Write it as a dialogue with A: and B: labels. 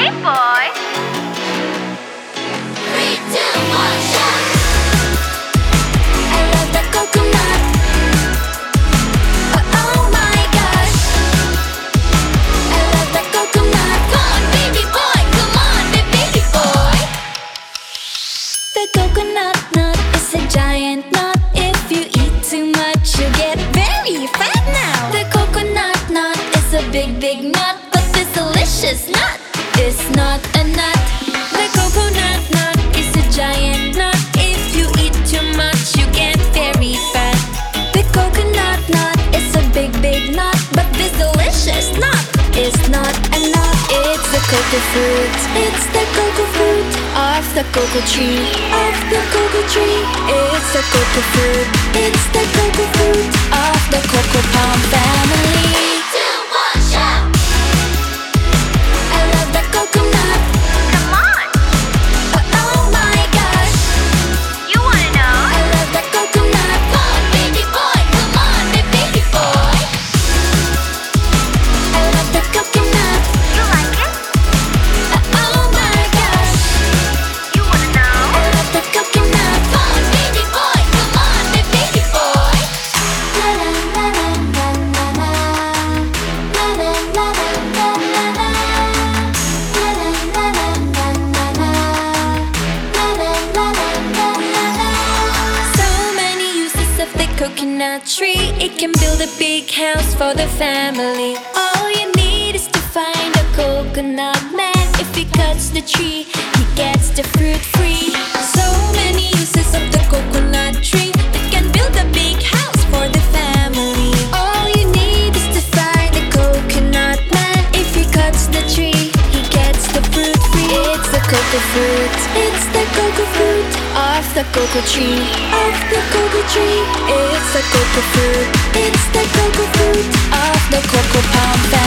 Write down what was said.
A: boy.
B: Three, two, one, shot. I love the coconut. Oh my gosh. I love the coconut. Come on, baby boy. Come on, baby boy. The coconut nut is a giant nut. If you eat too much, you get very fat now. The coconut nut is a big nut, but this delicious nut is not a nut. The coconut nut is a giant nut. If you eat too much, you get very fat. The coconut nut is a big nut, but this delicious nut is not a nut. It's the cocoa fruit. It's the cocoa fruit of the cocoa tree. Of the cocoa tree. It's the cocoa fruit. It's the cocoa fruit of the cocoa palm family. 3, 2, 1, shout! I love the coconut.
A: Come on,
B: Oh my gosh.
A: you wanna know?
B: I love the coconut. Come on, baby boy. Come on, baby boy. I love the coconut.
A: You like it?
B: Oh my gosh.
A: You wanna know?
B: I love the coconut. Come on, baby boy. Come on, baby boy. La la la la la la la. La la la la la la la. La la la la la la la. La la la la la la la. So many uses of the coconut tree. It can build a big house for the family. All you need is to find a coconut man. If he cuts the tree, he gets the fruit free. So many uses of the coconut tree. It can build a big house for the family. All you need is to find a coconut man. If he cuts the tree, he gets the fruit free. It's the cocoa fruit. It's the cocoa fruit of the cocoa tree. Of the cocoa tree. It's the cocoa fruit. It's the cocoa fruit of the cocoa palm family.